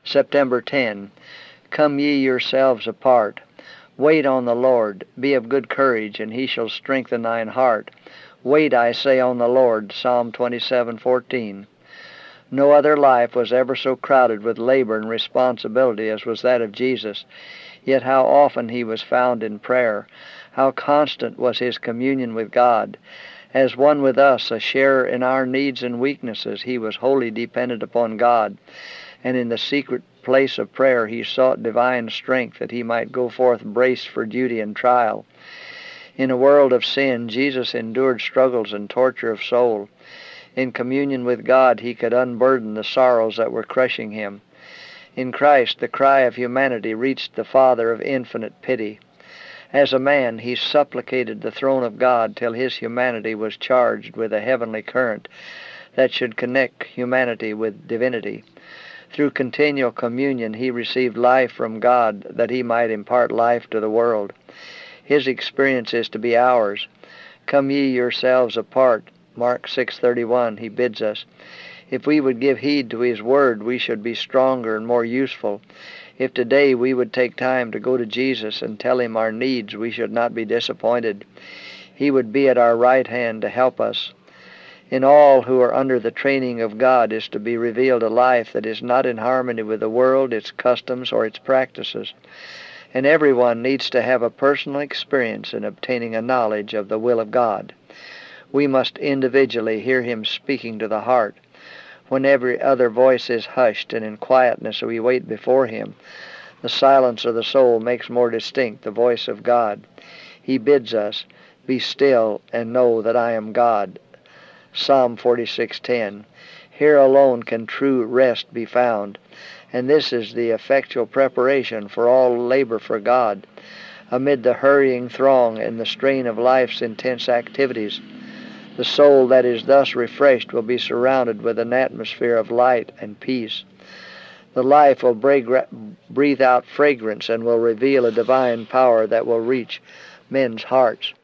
September 10. Come ye yourselves apart. Wait on the Lord. Be of good courage, and he shall strengthen thine heart. Wait, I say, on the Lord. Psalm 27:14. No other life was ever so crowded with labor and responsibility as was that of Jesus. Yet how often he was found in prayer. How constant was his communion with God. As one with us, a sharer in our needs and weaknesses, he was wholly dependent upon God. And in the secret place of prayer he sought divine strength that he might go forth braced for duty and trial. In a world of sin, Jesus endured struggles and torture of soul. In communion with God, he could unburden the sorrows that were crushing him. In Christ, the cry of humanity reached the Father of infinite pity. As a man, he supplicated the throne of God till his humanity was charged with a heavenly current that should connect humanity with divinity. Through continual communion, he received life from God that he might impart life to the world. His experience is to be ours. Come ye yourselves apart. Mark 6:31, he bids us. If we would give heed to his word, we should be stronger and more useful. If today we would take time to go to Jesus and tell him our needs, we should not be disappointed. He would be at our right hand to help us. In all who are under the training of God is to be revealed a life that is not in harmony with the world, its customs, or its practices. And everyone needs to have a personal experience in obtaining a knowledge of the will of God. We must individually hear him speaking to the heart. When every other voice is hushed and in quietness we wait before him, the silence of the soul makes more distinct the voice of God. He bids us, be still and know that I am God. Psalm 46:10. Here alone can true rest be found, and this is the effectual preparation for all labor for God. Amid the hurrying throng and the strain of life's intense activities, the soul that is thus refreshed will be surrounded with an atmosphere of light and peace. The life will breathe out fragrance and will reveal a divine power that will reach men's hearts.